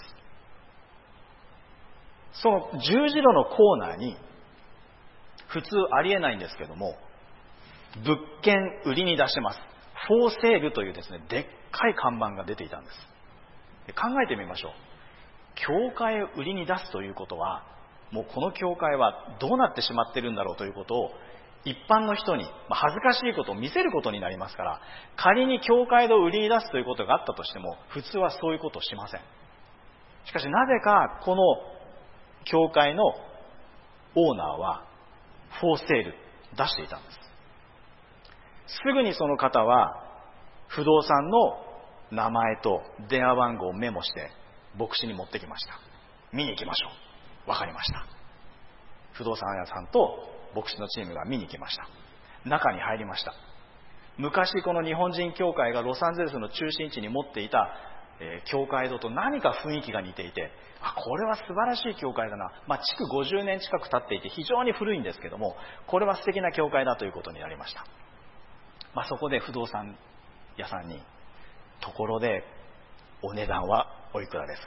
その十字路のコーナーに、普通ありえないんですけども、物件売りに出します、フォーセールというですね、でっかい看板が出ていたんです。で、考えてみましょう。教会を売りに出すということは、もうこの教会はどうなってしまってるんだろうということを一般の人に、まあ、恥ずかしいことを見せることになりますから、仮に教会堂を売りに出すということがあったとしても、普通はそういうことをしません。しかしなぜかこの教会のオーナーはフォーセール出していたんです。すぐにその方は不動産の名前と電話番号をメモして牧師に持ってきました。見に行きましょう。わかりました。不動産屋さんと牧師のチームが見に来ました。中に入りました。昔この日本人教会がロサンゼルスの中心地に持っていた、えー、教会堂と何か雰囲気が似ていて、あ、これは素晴らしい教会だな、まあ、築ごじゅうねん近く経っていて非常に古いんですけども、これは素敵な教会だということになりました。まあ、そこで不動産屋さんに、ところでお値段はおいくらですか。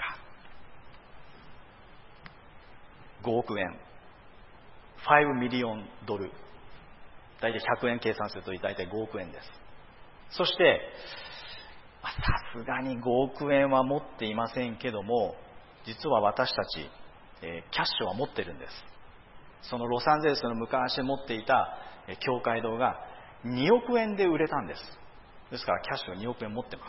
ごおくえん、ごミリオンドル、大体ひゃくえん計算すると大体ごおくえんです。そしてさすがにごおくえんは持っていませんけども、実は私たち、えー、キャッシュは持ってるんです。そのロサンゼルスの昔持っていた、えー、教会堂がにおくえんで売れたんです。ですからキャッシュをにおくえん持ってます。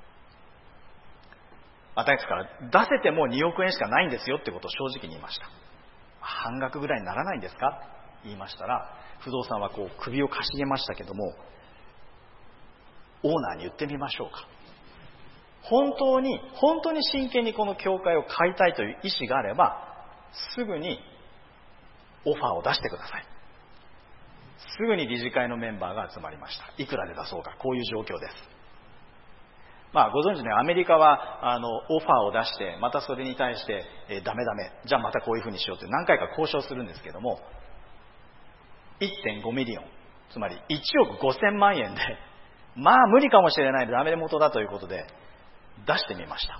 私ですから出せてもにおくえんしかないんですよってことを正直に言いました。半額ぐらいにならないんですか言いましたら、不動産はこう首をかしげましたけども、オーナーに言ってみましょうか。本当に本当に真剣にこの教会を買いたいという意思があれば、すぐにオファーを出してください。すぐに理事会のメンバーが集まりました。いくらで出そうか、こういう状況です。まあ、ご存知ね、アメリカはあのオファーを出して、またそれに対して、えー、ダメダメ、じゃあまたこういうふうにしようって何回か交渉するんですけども、いってんごミリオン、つまりいちおくごせんまんえんで、まあ無理かもしれない、ダメ元だということで出してみました。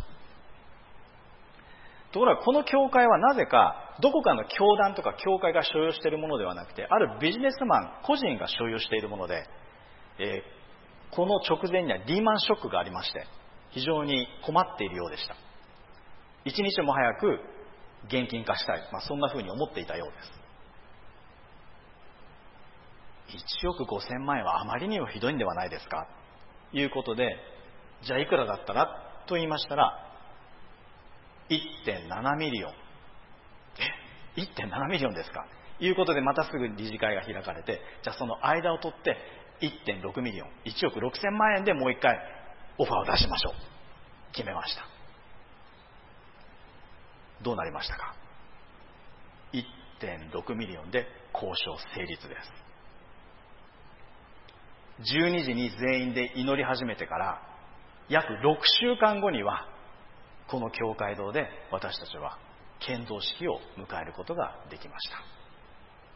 ところがこの教会はなぜかどこかの教団とか教会が所有しているものではなくて、あるビジネスマン個人が所有しているもので、えーこの直前にはリーマンショックがありまして、非常に困っているようでした。一日も早く現金化したい、まあ、そんなふうに思っていたようです。いちおくごせんまんえんはあまりにもひどいんではないですかということで、じゃあいくらだったらと言いましたら、いってんななミリオン。え いってんななミリオンですかということで、またすぐ理事会が開かれて、じゃあその間を取って いってんろくミリオン、いちおくろくせんまんえんでもう一回オファーを出しましょう。決めました。どうなりましたか。 いってんろくミリオンで交渉成立です。じゅうにじに全員で祈り始めてから約ろくしゅうかんごには、この教会堂で私たちは献堂式を迎えることができました。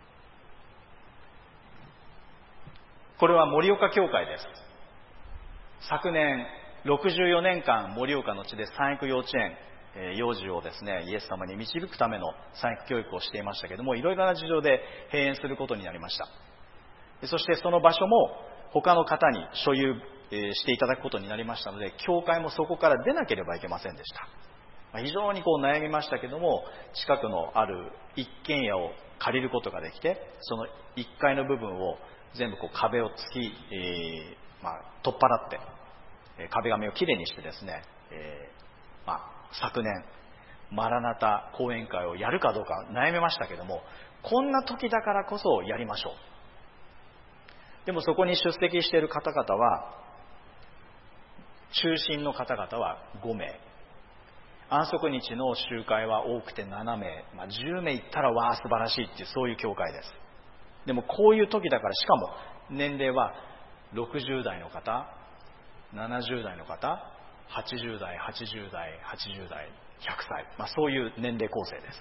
これは盛岡教会です。 昨年ろくじゅうよねんかん盛岡の地で産育幼稚園、えー、幼児をですねイエス様に導くための産育教育をしていましたけども、いろいろな事情で閉園することになりました。そしてその場所も他の方に所有、えー、していただくことになりましたので、教会もそこから出なければいけませんでした。まあ、非常にこう悩みましたけども、近くのある一軒家を借りることができて、そのいっかいの部分を全部こう壁を突き、えーまあ、取っ払って壁紙をきれいにしてですね、えーまあ、昨年マラナタ講演会をやるかどうか悩みましたけども、こんな時だからこそやりましょう。でもそこに出席している方々は、中心の方々はごめい、安息日の集会は多くてななめい、まあ、じゅうめいいったらわあ素晴らしいっていう、そういう教会です。でもこういう時だから、しかも年齢はろくじゅうだいの方、ななじゅうだいの方、はちじゅうだい、はちじゅうだい、はちじゅうだい、ひゃくさい、まあ、そういう年齢構成です。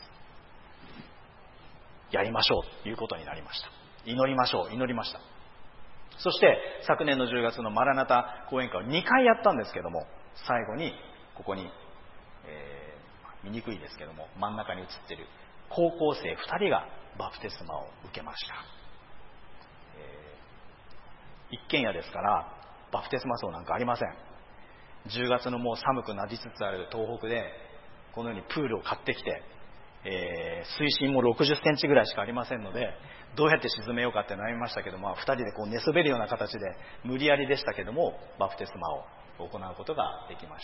やりましょうということになりました。祈りましょう、祈りました。そして昨年のじゅうがつのマラナタ講演会をにかいやったんですけども、最後にここに、えー、見にくいですけども真ん中に映っている高校生ふたりがバプテスマを受けました。えー、一軒家ですからバプテスマ槽なんかありません。じゅうがつのもう寒くなりつつある東北でこのようにプールを買ってきて、えー、水深もろくじゅっセンチぐらいしかありませんので、どうやって沈めようかって悩みましたけども、ふたりでこう寝そべるような形で無理やりでしたけどもバプテスマを行うことができました。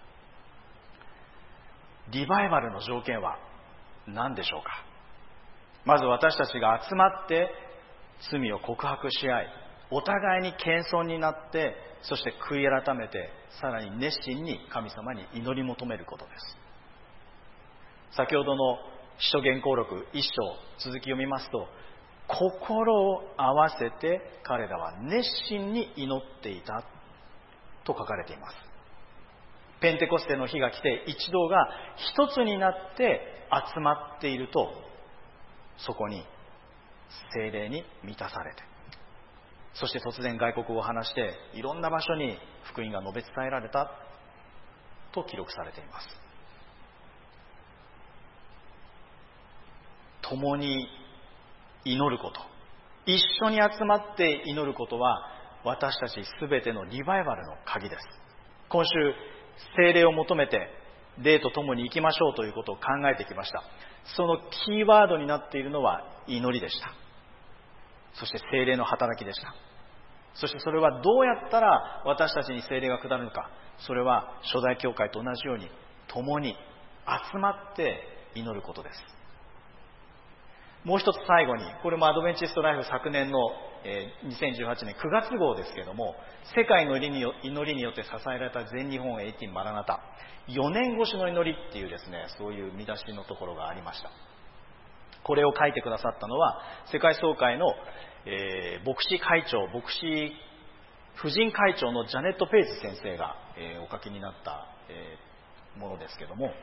リバイバルの条件は何でしょうか。まず私たちが集まって罪を告白し合い、お互いに謙遜になって、そして悔い改めて、さらに熱心に神様に祈り求めることです。先ほどの使徒言行録いっ章続き読みますと、心を合わせて彼らは熱心に祈っていたと書かれています。ペンテコステの日が来て一同が一つになって集まっていると、そこに聖霊に満たされて、そして突然外国語を話していろんな場所に福音が述べ伝えられたと記録されています。共に祈ること、一緒に集まって祈ることは私たちすべてのリバイバルの鍵です。今週聖霊を求めて霊と共に生きましょうということを考えてきました。そのキーワードになっているのは祈りでした。そして聖霊の働きでした。そしてそれはどうやったら私たちに聖霊が下るのか。それは初代教会と同じように共に集まって祈ることです。もう一つ最後に、これもアドベンチストライフ昨年のにせんじゅうはちねんくがつ号ですけれども、世界の祈りによって支えられた全日本エイティンマラナタ、よねん越しの祈りっていうですね、そういう見出しのところがありました。これを書いてくださったのは世界総会の、えー、牧師会長、牧師婦人会長のジャネット・ペイズ先生が、えー、お書きになった、えー、ものですけども、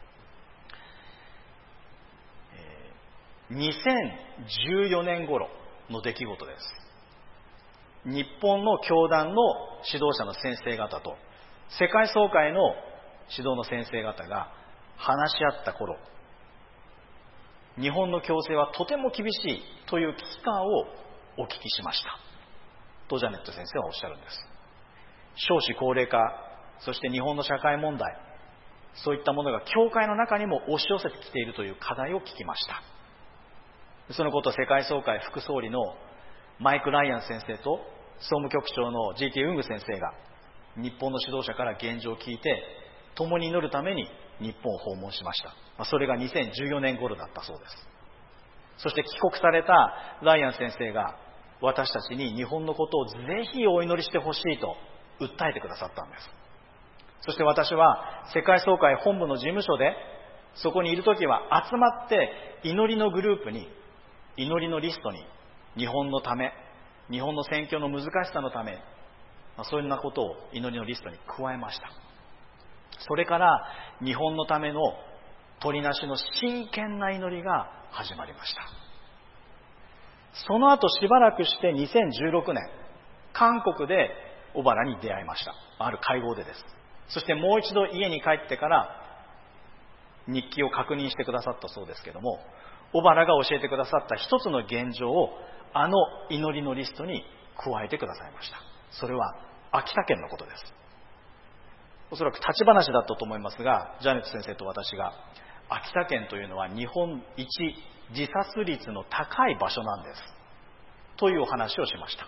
にせんじゅうよねん頃の出来事です。日本の教団の指導者の先生方と世界総会の指導の先生方が話し合った頃、日本の教制はとても厳しいという危機感をお聞きしましたとジャネット先生はおっしゃるんです。少子高齢化、そして日本の社会問題、そういったものが教会の中にも押し寄せてきているという課題を聞きました。そのことを世界総会副総理のマイク・ライアン先生と総務局長の ジーティー ウング先生が日本の指導者から現状を聞いて共に祈るために日本を訪問しました。それがにせんじゅうよねん頃だったそうです。そして帰国されたライアン先生が私たちに日本のことをぜひお祈りしてほしいと訴えてくださったんです。そして私は世界総会本部の事務所でそこにいるときは集まって祈りのグループに、祈りのリストに日本のため、日本の宣教の難しさのため、そういうようなことを祈りのリストに加えました。それから日本のための取りなしの真剣な祈りが始まりました。その後しばらくしてにせんじゅうろくねん、韓国で小原に出会いました。ある会合でです。そしてもう一度家に帰ってから日記を確認してくださったそうですけども、小原が教えてくださった一つの現状をあの祈りのリストに加えてくださいました。それは秋田県のことです。おそらく立ち話だったと思いますが、ジャネット先生と私が、秋田県というのは日本一自殺率の高い場所なんですというお話をしました。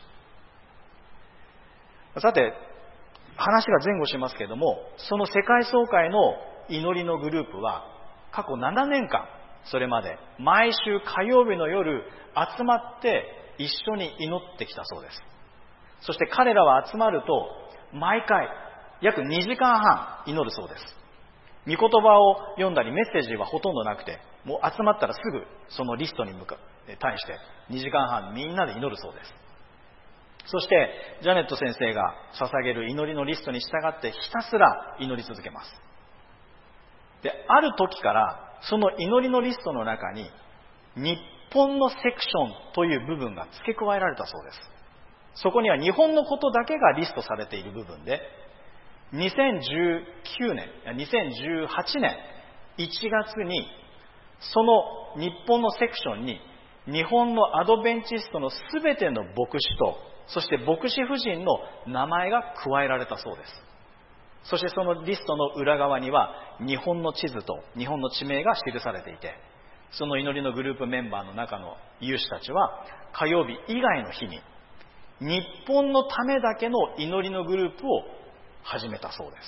さて、話が前後しますけれども、その世界総会の祈りのグループは過去ななねんかん、それまで毎週火曜日の夜集まって一緒に祈ってきたそうです。そして彼らは集まると毎回約にじかんはん祈るそうです。御言葉を読んだりメッセージはほとんどなくて、もう集まったらすぐそのリストに向か対してにじかんはんみんなで祈るそうです。そしてジャネット先生が捧げる祈りのリストに従ってひたすら祈り続けます。で、ある時からその祈りのリストの中に日本のセクションという部分が付け加えられたそうです。そこには日本のことだけがリストされている部分で、にせんじゅうきゅうねん、にせんじゅうはちねんいちがつにその日本のセクションに日本のアドベンチストのすべての牧師と、そして牧師夫人の名前が加えられたそうです。そしてそのリストの裏側には日本の地図と日本の地名が記されていて、その祈りのグループメンバーの中の有志たちは火曜日以外の日に日本のためだけの祈りのグループを始めたそうです。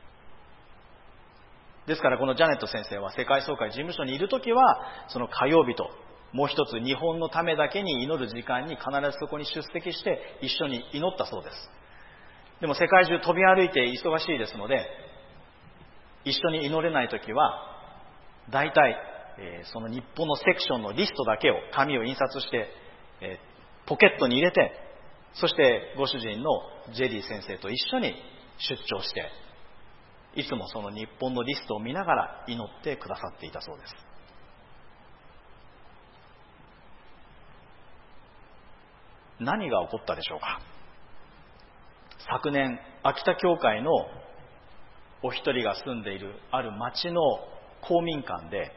ですからこのジャネット先生は世界総会事務所にいるときはその火曜日ともう一つ日本のためだけに祈る時間に必ずそこに出席して一緒に祈ったそうです。でも世界中飛び歩いて忙しいですので、一緒に祈れないときは大体、えー、その日本のセクションのリストだけを紙を印刷して、えー、ポケットに入れて、そしてご主人のジェリー先生と一緒に出張して、いつもその日本のリストを見ながら祈ってくださっていたそうです。何が起こったでしょうか。昨年、秋田教会のお一人が住んでいるある町の公民館で、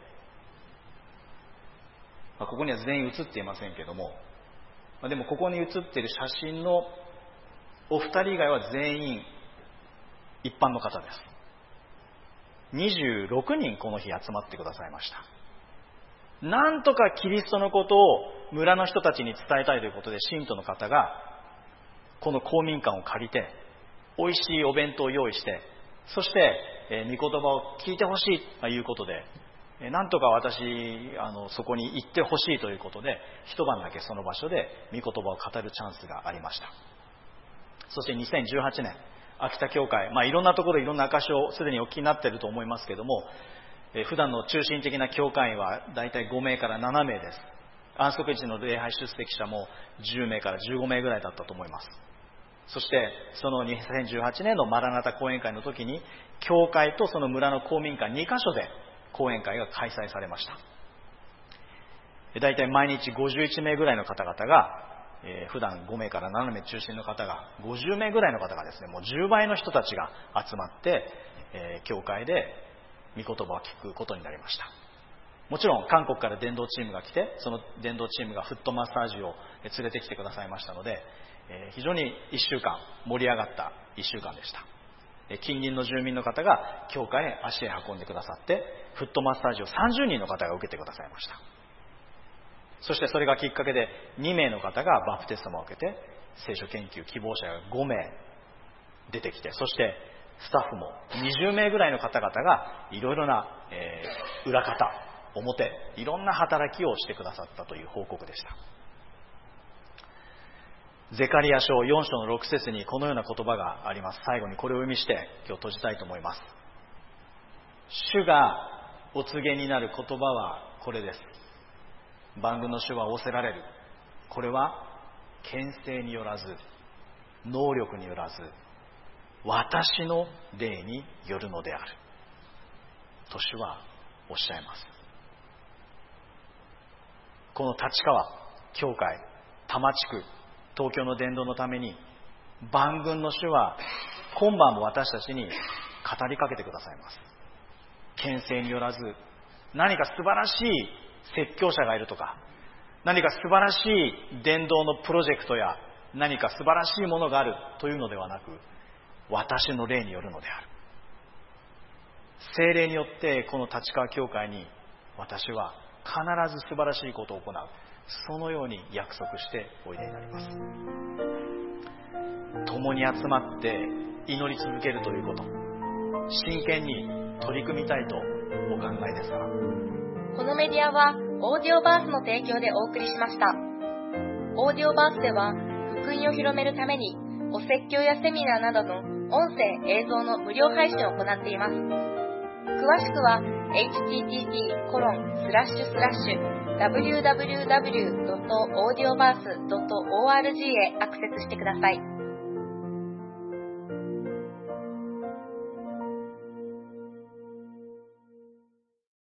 ここには全員写っていませんけれども、でもここに写っている写真のお二人以外は全員一般の方です。にじゅうろくにんこの日集まってくださいました。なんとかキリストのことを村の人たちに伝えたいということで、信徒の方がこの公民館を借りて美味しいお弁当を用意して、そして、えー、御言葉を聞いてほしいということで、えー、なんとか私あのそこに行ってほしいということで、一晩だけその場所で御言葉を語るチャンスがありました。そしてにせんじゅうはちねん秋田教会、まあ、いろんなところいろんな証をすでにお聞きになっていると思いますけれども、えー、普段の中心的な教会員はだいたいごめいからななめいです。安息日の礼拝出席者もじゅうめいからじゅうごめいぐらいだったと思います。そしてそのにせんじゅうはちねんのマラナタ講演会の時に、教会とその村の公民館にかしょで講演会が開催されました。だいたい毎日ごじゅういちめいぐらいの方々が、えー、普段ごめいからななめい中心の方がごじゅうめいぐらいの方がですね、もうじゅうばいの人たちが集まって、えー、教会で御言葉を聞くことになりました。もちろん韓国から伝道チームが来て、その伝道チームがフットマッサージを連れてきてくださいましたので、えー、非常にいっしゅうかん盛り上がったいっしゅうかんでした。えー、近隣の住民の方が教会へ足へ運んでくださって、フットマッサージをさんじゅうにんの方が受けてくださいました。そしてそれがきっかけでにめいの方がバプテスマを受けて、聖書研究希望者がごめい出てきて、そしてスタッフもにじゅうめいぐらいの方々がいろいろな、えー、裏方表いろんな働きをしてくださったという報告でした。ゼカリヤ書よんしょうのろくせつにこのような言葉があります。最後にこれを読みして今日閉じたいと思います。主がお告げになる言葉はこれです。万軍の主は仰せられる。これは権勢によらず、能力によらず、私の霊によるのであると主はおっしゃいます。この立川教会多摩地区東京の伝道のために万軍の主は今晩も私たちに語りかけてくださいます。牽制によらず、何か素晴らしい説教者がいるとか、何か素晴らしい伝道のプロジェクトや何か素晴らしいものがあるというのではなく、私の霊によるのである。聖霊によってこの立川教会に私は必ず素晴らしいことを行う、そのように約束しておいでになります。共に集まって祈り続けるということ、真剣に取り組みたいとお考えですか？ このメディアはオーディオバースの提供でお送りしました。オーディオバースでは福音を広めるためにお説教やセミナーなどの音声映像の無料配信を行っています。詳しくは エイチティーティーピーコロンスラッシュスラッシュダブリューダブリューダブリュードットオーディオバースドットオーアールジー へアクセスしてください。